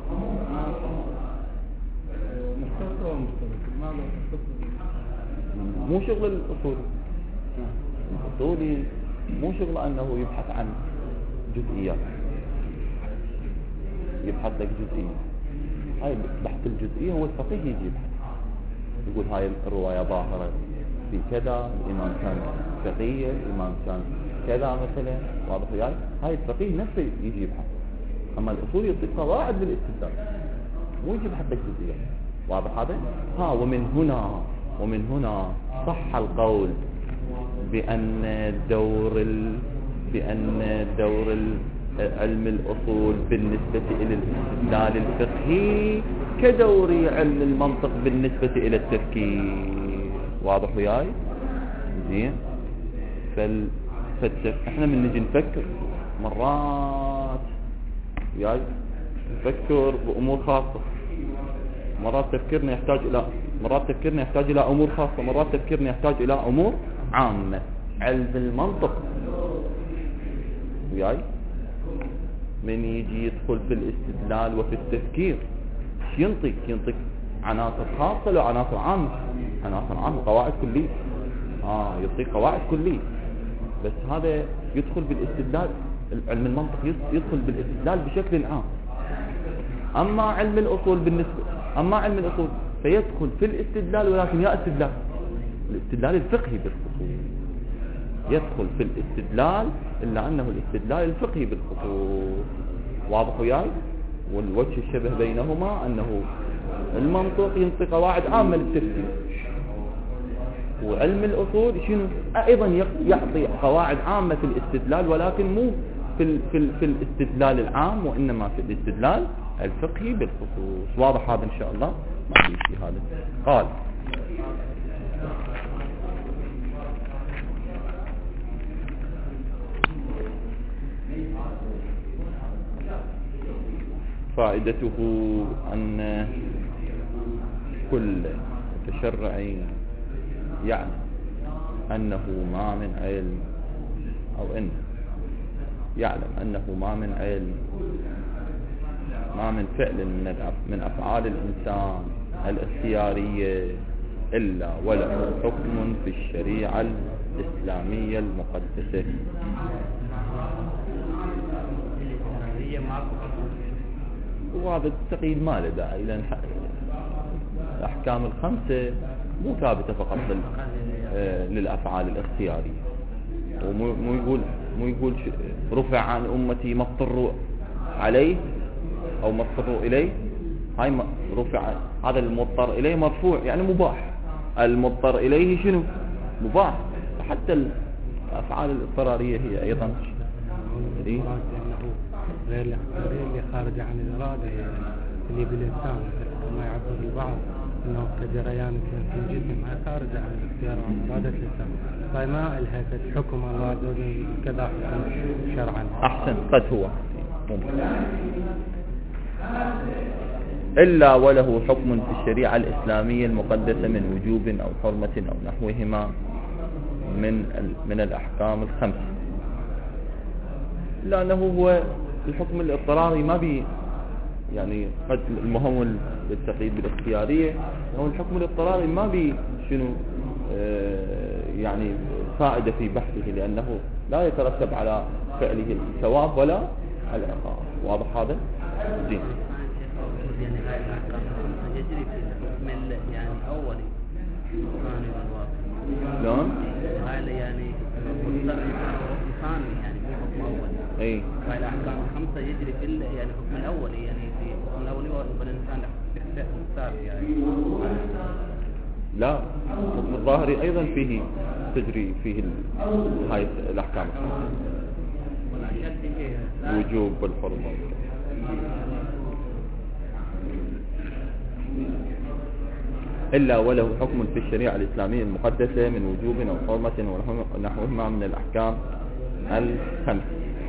مختصة ومشتركة؟ لماذا تختص؟ مو شغل الأصولي، الأصولي مو شغل أنه يبحث عن جزئيات، يبحث لك جزئية. هاي بحث الجزئية هو الفقيه يجي يبحث، يقول هاي الرواية ظاهرة في كذا، الإمام كان فقيه، الإمام كان كذا مثلا، واضح وياي؟ هاي الفقيه نفسه يجي يبحث. أما الأصول يعطيك قواعد للاستدلال، مو يجي يبحث لك جزئيات، واضح هذا؟ ها ومن هنا ومن هنا صح القول بأن دور ال... بأن دور ال... علم الأصول بالنسبة إلى الاستدلال الفقهي كدور علم المنطق بالنسبة إلى التفكير، واضح وياي؟ زين. فال... فالتف... احنا من نجي نفكر مرات وياي نفكر بأمور خاصة، مرات تفكيرنا يحتاج إلى مرات تفكيرنا يحتاج إلى أمور خاصة، مرات تفكيرنا يحتاج إلى أمور عامة. علم المنطق وياي من يجي يدخل في الاستدلال وفي التفكير ينطق ينطق عناصر خاصة لو عناصر عامة، عناصر عامة قواعد كلية، آه يعطيك قواعد كلية. بس هذا يدخل بالاستدلال، علم المنطق يدخل بالاستدلال بشكل عام. أما علم الأصول بالنسبة أما علم الأصول فيدخل في الاستدلال، ولكن يا استدلال الاستدلال الفقهي بالخصوص، يدخل في الاستدلال إلا أنه الاستدلال الفقهي بالخصوص، واضح وياي؟ والوجه الشبه بينهما أنه المنطق ينطي قواعد عامة للتفسير، وعلم الأصول شنو أيضا يعطي قواعد عامة في الاستدلال، ولكن مو في ال في, ال في الاستدلال العام، وإنما في الاستدلال الفقهي بالخصوص. واضح هذا إن شاء الله؟ ما في شيء هذا. قال فائدته أن كل متشرع يعني أنه ما من علم أو إن يعلم أنه ما من علم ما من فعل من من أفعال الإنسان الاختيارية إلا وله حكم في الشريعة الإسلامية المقدسة. هي ماكو وهذا التقييد ما له داعي، لأن الأحكام الخمسة مو ثابتة فقط لل... آه للأفعال الاختيارية، ومو مو يقول مو يقول رفع عن أمتي ما اضطروا عليه أو ما اضطروا إليه. هاي ما رفع، هذا المضطر إليه مرفوع يعني مباح، المضطر إليه شنو؟ مباح. حتى الأفعال الاضطرارية هي أيضا إيه؟ غير الاختيارية اللي خارجة عن الإرادة اللي بالإنسان، كما يعبر البعض أنه كجريان في الجسم هاي خارجة عن الاختيار وعن إرادة الإنسان، فهي ما إلها حكم الله عز وجل كذا حكم شرعا. أحسن، قد هو ممكن. إلا وله حكم في الشريعة الإسلامية المقدسة من وجوب أو حرمة أو نحوهما من من الأحكام الخمس، لأنه هو الحكم الاضطراري ما بي يعني قد المهم للتقييد بالاختيارية، هو الحكم الاضطراري ما بي شنو آه يعني فائدة في بحثه، لأنه لا يترتب على فعله الثواب ولا العقاب. واضح هذا؟ زين. يعني هاي الأحكام يجري في الحكم يعني أولي ثاني والواقع. شلون؟ هاي يعني مضطر حكم ثاني يعني في حكم أولي. أي. هاي الأحكام الخمسة يجري في يعني الحكم الأولي، يعني في الحكم الأولي والإنسان يختار يعني. لا، الحكم الظاهري أيضا فيه تجري فيه هاي الأحكام الخمسة، وجوب والحرمة. إلا وله حكم في الشريعة الإسلامية المقدسة من وجوب أو حرمة ونحوهما من الأحكام الخمس.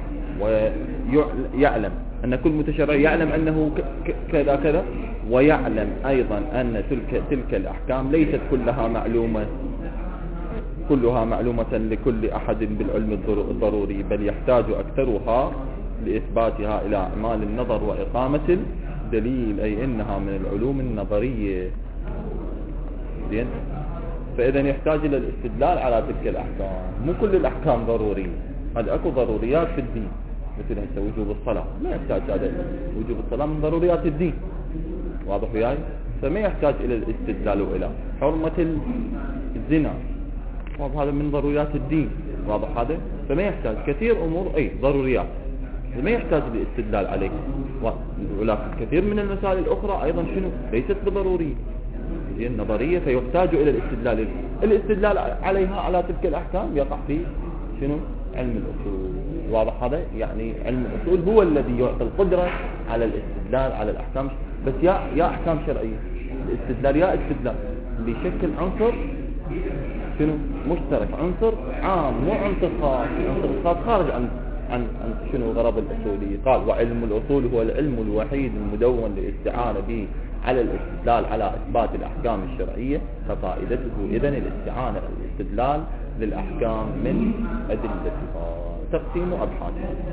ويعلم أن كل متشرع يعلم أنه كذا كذا، ويعلم أيضا أن تلك, تلك الأحكام ليست كلها معلومة كلها معلومة لكل أحد بالعلم الضروري، بل يحتاج أكثرها لإثباتها إلى أعمال النظر وإقامة الدليل، أي إنها من العلوم النظرية. زين. فإذا يحتاج إلى الاستدلال على تلك الأحكام. مو كل الأحكام ضرورية، هذا أكو ضروريات في الدين، مثل هسه وجوب الصلاة لا يحتاج هذا، وجوب الصلاة من ضروريات الدين. واضح وياي؟ فما يحتاج إلى الاستدلال وإلى حرمة الزنا، هذا من ضروريات الدين. واضح هذا؟ فما يحتاج كثير أمور أي ضروريات ما يحتاج للاستدلال عليه. ولكن كثير من المسائل الأخرى أيضا شنو ليست بضرورية، هي النظرية، فيحتاج إلى الاستدلال الاستدلال عليها على تلك الأحكام يقع في شنو علم الأصول. واضح هذا؟ يعني علم الأصول هو الذي يعطي القدرة على الاستدلال على الأحكام. بس يا يا أحكام شرعية، الاستدلال يا استدلال اللي يشكل عنصر شنو مشترك، عنصر عام مو عنصر خاص. عنصر خاص خارج عن عن عن شنو غرض الأصولي. قال وعلم الأصول هو العلم الوحيد المدون للاستعانة به على الاستدلال على إثبات الأحكام الشرعية، ففائدته إذن الاستعانة الاستدلال للأحكام من أدلتها. تقسيم أبحاث.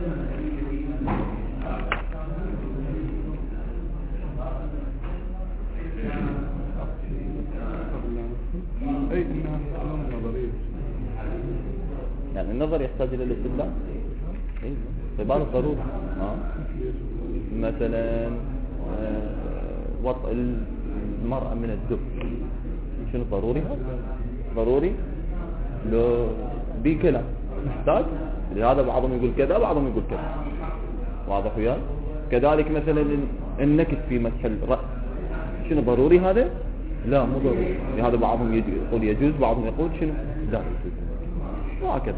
أي إنها علوم نظرية، يعني النظر يحتاج إلى الاستدلال اعتبار الضرورة. آه. مثلا وطء المرأة من الدب شنو ضروري؟ ضروري لو بكلام محتاج، لهذا بعضهم يقول كذا بعضهم يقول كذا. واضح وياي؟ كذلك مثلا النكت في مسح الرأس شنو ضروري هذا؟ لا مو ضروري، لهذا بعضهم يقول يجوز بعضهم يقول شنو لا يجوز، وهكذا.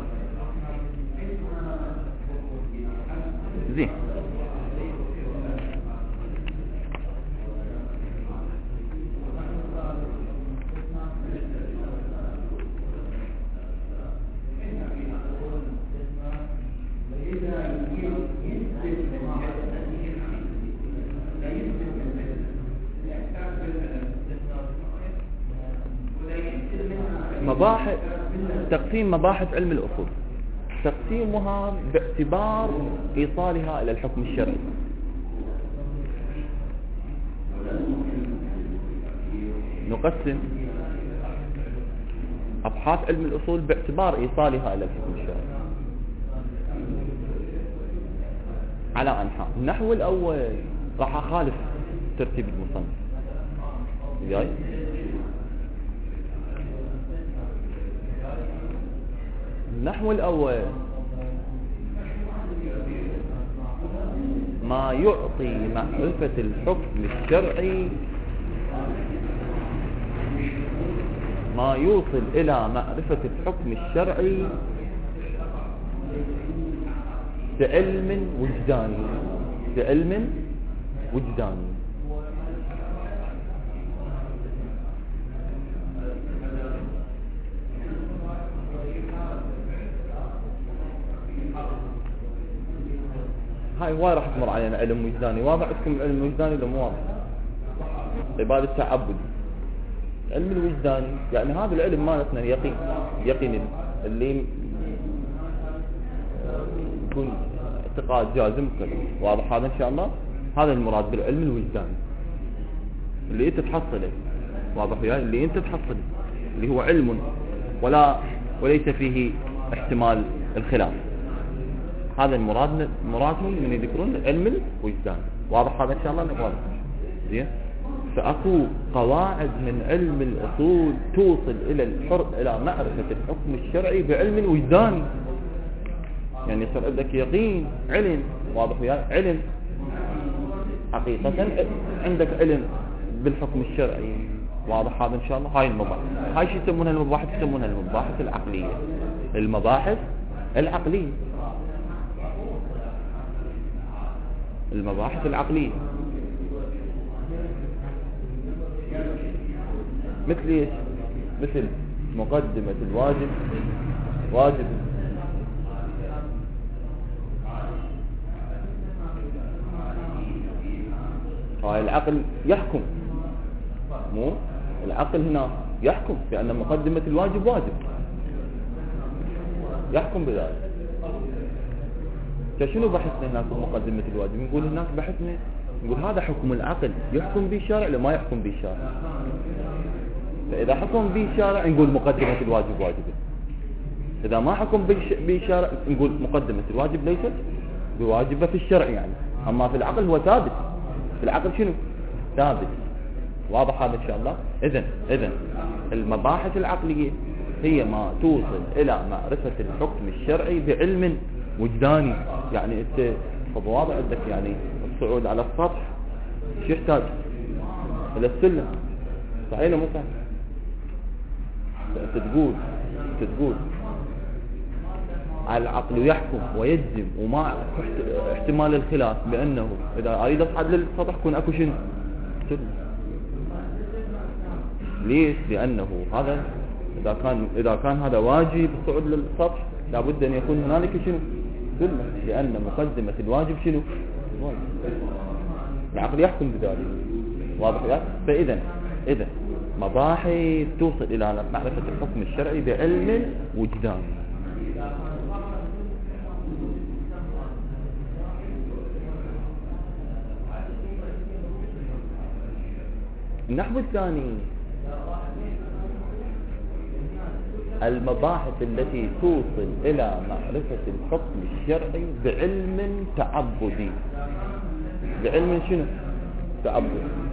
زين. مباحث تقسيم مباحث علم الأصول، تقسيمها باعتبار إيصالها إلى الحكم الشرعي. نقسم أبحاث علم الأصول باعتبار إيصالها إلى الحكم الشرعي على أنحاء. النحو الأول راح أخالف ترتيب المصنف جاي. النحو الأول ما يعطي معرفة الحكم الشرعي، ما يوصل إلى معرفة الحكم الشرعي بعلم وجداني، بعلم وجداني. هاي هواي راح تمر علينا علم وجداني. واضح عندكم العلم الوجداني ولا مو واضح؟ عبادة التعبد. علم الوجداني يعني هذا العلم مالتنا اليقين، اليقين اللي يكون اعتقاد جازم كذا. واضح هذا ان شاء الله؟ هذا المراد بالعلم الوجداني اللي انت تحصله. واضح وياي؟ اللي انت تحصله اللي هو علم ولا وليس فيه احتمال الخلاف. هذا المراد مرادهم من يذكرون علم الوجدان. واضح هذا ان شاء الله؟ واضح زين. فاكو قواعد من علم الاصول توصل الى الحر الى معرفه الحكم الشرعي بعلم وجداني، يعني يصير عندك يقين، علم. واضح وياي؟ علم حقيقه عندك علم بالحكم الشرعي. واضح هذا ان شاء الله؟ هاي المباحث، هاي شو يسمونها المباحث؟ يسمونها المباحث العقليه. المباحث العقليه، المباحث العقلية. مثل ايش؟ مثل مقدمة الواجب، واجب هاي العقل يحكم، مو العقل هنا يحكم بأن مقدمة الواجب واجب، يحكم بذلك. فشنو بحثنا هناك بمقدمة الواجب؟ نقول هناك بحثنا نقول هذا حكم العقل يحكم به الشارع ولا ما يحكم به الشارع. فإذا حكم به الشارع نقول مقدمة الواجب واجبة، إذا ما حكم به الشارع نقول مقدمة الواجب ليست بواجبة في الشرع يعني. أما في العقل هو ثابت، في العقل شنو؟ ثابت. واضح هذا إن شاء الله؟ إذن إذن المباحث العقلية هي ما توصل إلى معرفة الحكم الشرعي بعلم وجداني. يعني انت واضح عندك يعني الصعود على السطح شو يحتاج؟ الى السلم، صحيح مو صحيح؟ انت تقول انت تقول العقل يحكم ويجزم وما احتمال الخلاف بانه اذا اريد اصعد للسطح يكون اكو شنو؟ سلم. ليش؟ لانه هذا اذا كان اذا كان هذا واجب الصعود للسطح لابد ان يكون هنالك شنو؟ سلم، لأن مقدمة الواجب شنو؟ واجب. العقل يحكم بذلك. واضح يا؟ فإذا إذا مباحث توصل إلى معرفة الحكم الشرعي بعلم وجدان. النحو الثاني المباحث التي توصل إلى معرفة الحكم الشرعي بعلم تعبدي. بعلم شنو؟ تعبد.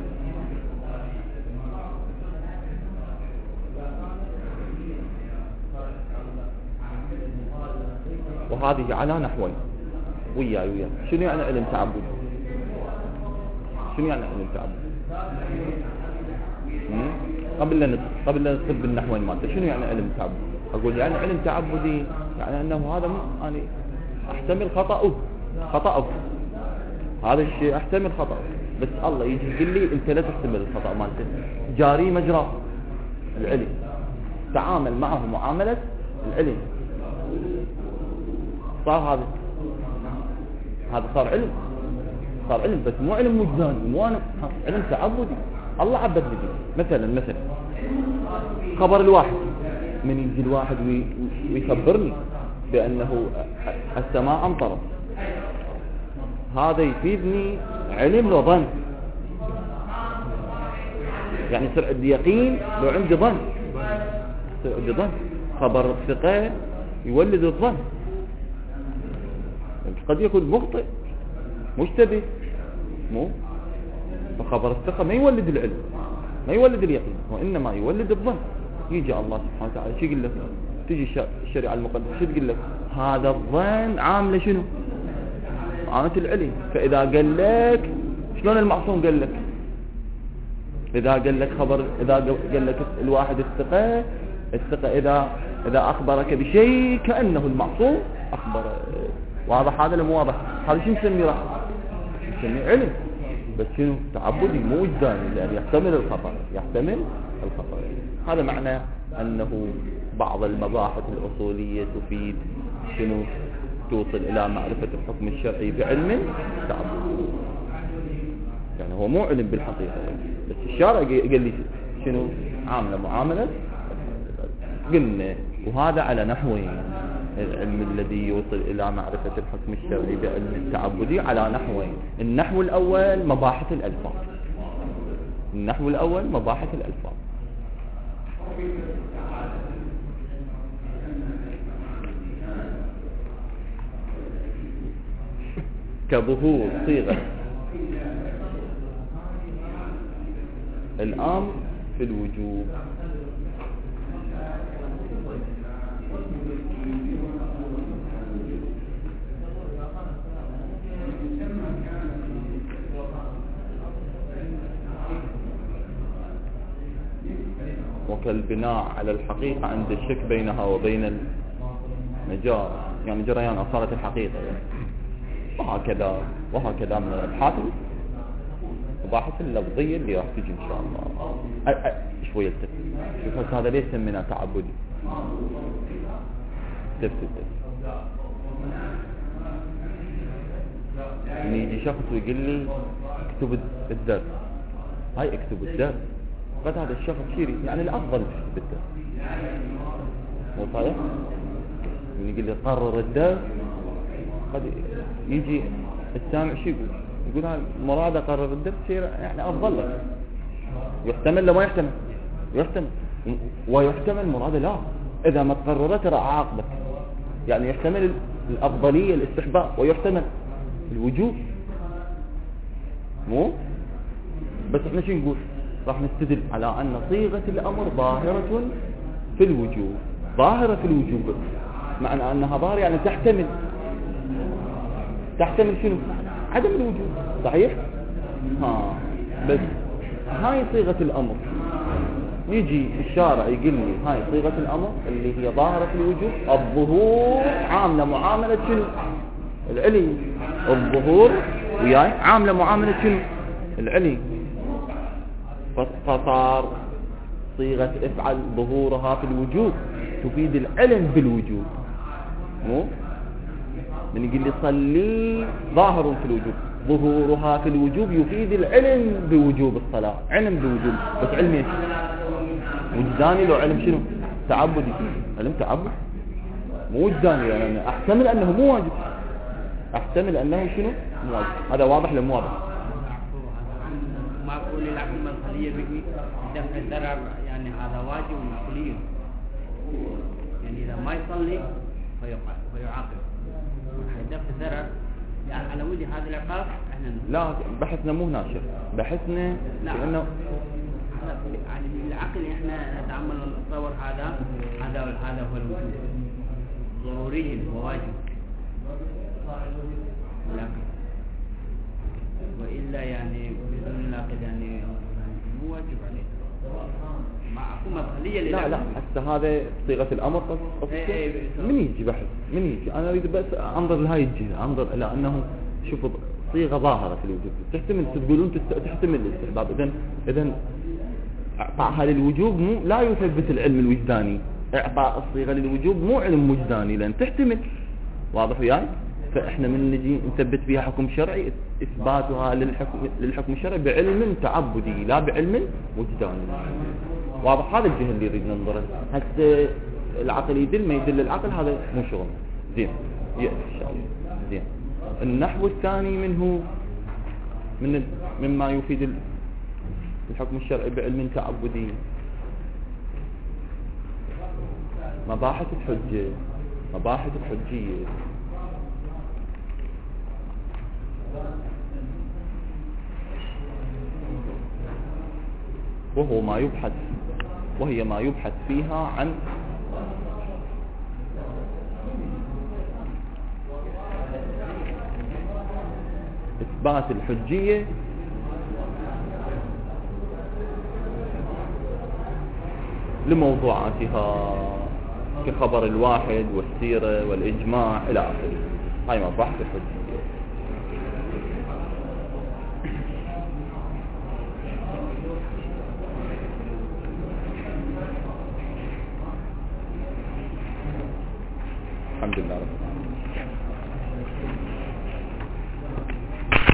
وهذه على نحوين وياي وياي. شنو يعني علم تعبد؟ شنو يعني علم تعبد؟ قبل لا قبل لا ندخل بالنحوين مالته، شنو يعني علم تعبد؟ اقول يعني علم تعبدي يعني انه هذا يعني احتمل خطأه خطأه هذا الشيء احتمل خطأه، بس الله يجي يقول لي انت لا تحتمل الخطأ مالته، جاري مجرى العلم، تعامل معه معاملة العلم، صار هذا هذا صار علم، صار علم بس مو علم وجداني، مو أنا علم تعبدي. الله عبد لي مثلا مثلا خبر الواحد، من يجي الواحد ويخبرني بأنه السماء أمطرت، هذا يفيدني علم لو ظن، يعني يصير عندي يقين لو عندي ظن. بظن خبر الثقة يولد الظن، قد يكون مخطئ مشتبه، مو فخبر الثقة ما يولد العلم، ما يولد اليقين، وإنما يولد الظن. يجي الله سبحانه وتعالى شو يقول لك؟ تجي الشريعة المقدسة شو تقول لك؟ هذا الظن عامله شنو؟ عامة العلم. فإذا قال لك شلون المعصوم قال لك؟ إذا قال لك خبر، إذا قال لك الواحد الثقة، الثقة إذا إذا أخبرك بشيء كأنه المعصوم أخبر. واضح هذا ولا مو واضح؟ هذا شو نسميه؟ راح نسميه علم، بس شنو؟ تعبدي مو وجداني، لأن يحتمل الخطأ، يحتمل الخطأ. هذا معنى أنه بعض المباحث الأصولية تفيد شنو؟ توصل إلى معرفة الحكم الشرعي بعلم تعبدي. يعني هو مو علم بالحقيقة، بس الشارع قال لي شنو؟ عاملة معاملة قلنا. وهذا على نحوين: العلم الذي يوصل إلى معرفة الحكم الشرعي بعلم التعبدي على نحوين. النحو الأول مباحث الألفاظ، النحو الأول مباحث الألفاظ. كظهور صيغة الأمر في الوجوب. وكالبناء على الحقيقة عند الشك بينها وبين المجال، يعني جريان أصالة الحقيقة يعني. وهكذا وهكذا من الأبحاث المباحث اللفظية اللي راح تجي إن شاء الله. أ- أ- شوية تفت شوف هذا ليش سمينا تعبدي؟ تفت تفت يعني يجي شخص ويقول لي اكتب الدرس، هاي اكتب الدرس، قد هذا الشخص شيري يعني الأفضل تكتب الدرس، مو صحيح؟ يعني يقول لي قرر الدرس، قد يجي السامع شو يقول؟ يقول هاي مراد قرر الدرس شيء يعني أفضل لك. يحتمل لما يحتمل، يحتمل ويحتمل مراد لا، إذا ما تقررت راح أعاقبك. يعني يحتمل الأفضلية الاستحباب، ويحتمل الوجوب، مو بس احنا شو نقول؟ راح نستدل على أن صيغة الأمر ظاهرة في الوجوب، ظاهرة في الوجوب، معنى أنها ظاهرة يعني تحتمل تحتمل شنو؟ عدم الوجوب، صحيح؟ ها بس هاي صيغة الأمر، يجي الشارع يقول لي هاي صيغة الأمر اللي هي ظاهرة في الوجوب، الظهور عاملة معاملة شنو؟ العلي. الظهور وياي عاملة معاملة شنو؟ العلي. فصار صيغة افعل ظهورها في الوجوب تفيد العلم بالوجوب، مو من يقول لي صلي ظاهر في الوجوب، ظهورها في الوجوب يفيد العلم بوجوب الصلاة، علم بوجوب، بس علم ايش؟ وجداني لو علم شنو؟ تعبدي، علم تعبد مو وجداني، يعني أنا احتمل انه مو واجب، احتمل انه شنو؟ مو واجب. هذا واضح ولا مو واضح؟ ما أقول العقل المدخلية بقي دفع الضرر، يعني هذا واجب ومسؤولية، يعني إذا ما يصلي فيعاقب. دفع الضرر يعني على وجه هذا العقاب احنا لا، بحثنا مو ناشر، بحثنا لأنه يعني بالعقل احنا نتعامل نتصور هذا هذا هذا هو الوجود ضروري وواجب بالعقل، وإلا يعني بدون العقل يعني مو واجب عليه. معكم مدخلية لا لا حتى هذا صيغة الأمر قصة. من يجي بحث من يجي أنا أريد بس أنظر لهاي الجهة، أنظر إلى أنه شوفوا صيغة ظاهرة في الوجوب تحتمل، تقولون تحتمل الاستحباب، إذن إذن إعطاءها للوجوب مو لا يثبت العلم الوجداني، إعطاء الصيغة للوجوب مو علم وجداني لأن تحتمل. واضح وياي؟ فإحنا من نجي نثبت فيها حكم شرعي إثباتها للحكم للحكم الشرعي بعلم تعبدي لا بعلم وجداني. واضح؟ هذا الجهة اللي يريد ننظر. هسه العقل يدل ما يدل العقل هذا مو شغل. زين يأتي إن شاء الله. زين النحو الثاني منه من مما يفيد الحكم الشرعي بعلم تعبدي مباحث الحجة، مباحث الحجية وهو ما يبحث وهي ما يبحث فيها عن إثبات الحجية لموضوعاتها كخبر الواحد والسيرة والإجماع إلى آخره. هاي مباحث الحجية. الحمد لله.